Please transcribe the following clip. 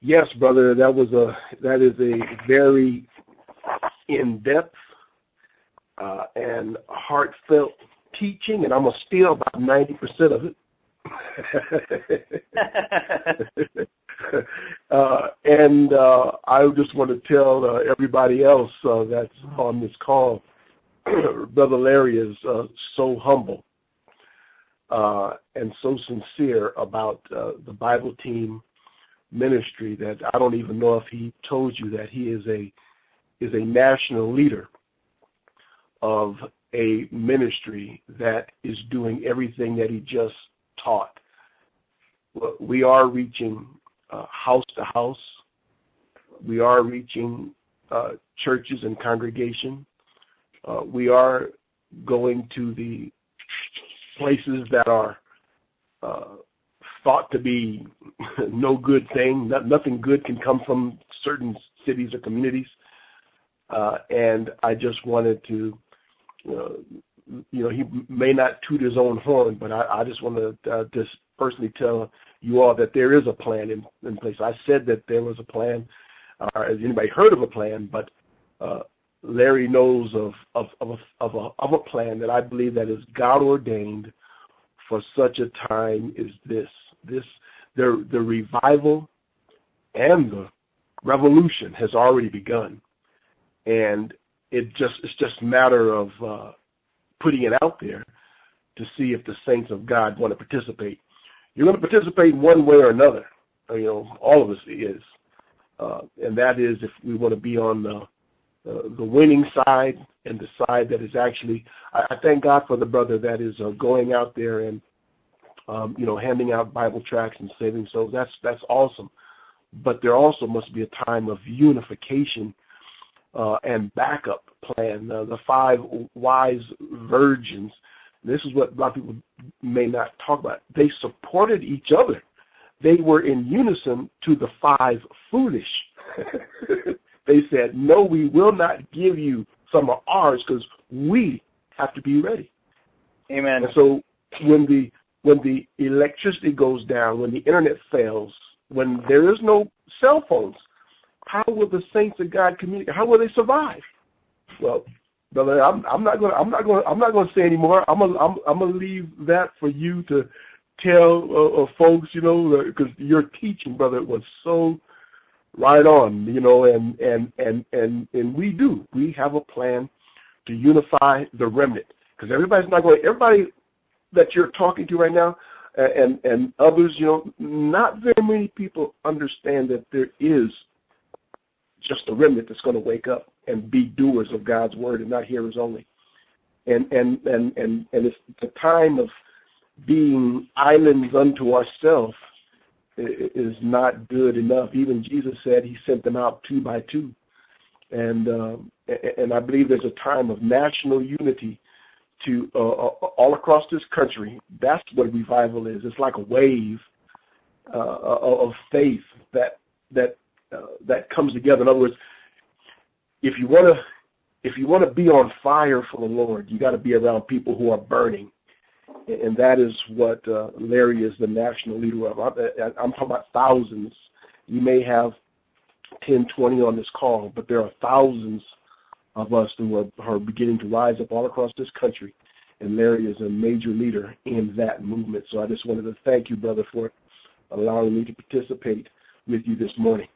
Yes, brother, that is a very in-depth and heartfelt teaching, and I'm going to steal about 90% of it. I just want to tell everybody else that's on this call, Brother Larry is so humble and so sincere about the Bible team ministry that I don't even know if he told you that he is a national leader of a ministry that is doing everything that he just taught. We are reaching house to house. We are reaching churches and congregation. We are going to the places that are thought to be no good thing. Nothing good can come from certain cities or communities. And I just wanted to, he may not toot his own horn, but I just want to just personally tell you all that there is a plan in place. I said that there was a plan. Has anybody heard of a plan? But Larry knows of a plan that I believe that is God ordained for such a time as this. The revival and the revolution has already begun, and it's just a matter of putting it out there to see if the saints of God want to participate. You're going to participate one way or another. All of us is, and that is if we want to be on the winning side and the side that is actually. I thank God for the brother that is going out there and handing out Bible tracts and saving souls. That's awesome. But there also must be a time of unification and backup plan. The 5 wise virgins. This is what a lot of people may not talk about. They supported each other. They were in unison to the 5 foolish. They said, no, we will not give you some of ours because we have to be ready. Amen. And so when the electricity goes down, when the internet fails, when there is no cell phones, how will the saints of God communicate? How will they survive? Well, brother, I'm not going to say anymore. I'm gonna leave that for you to tell folks, because your teaching, brother, was so right on, and we have a plan to unify the remnant, because everybody that you're talking to right now, and others, not very many people understand that there is just a remnant that's going to wake up and be doers of God's word and not hearers only. And it's the time of being islands unto ourselves is not good enough. Even Jesus said he sent them out 2 by 2. And I believe there's a time of national unity to all across this country. That's what revival is. It's like a wave of faith that comes together. In other words, if you want to be on fire for the Lord, you got to be around people who are burning, and that is what Larry is the national leader of. I'm talking about thousands. You may have 10, 20 on this call, but there are thousands of us who are beginning to rise up all across this country, and Larry is a major leader in that movement. So I just wanted to thank you, brother, for allowing me to participate with you this morning.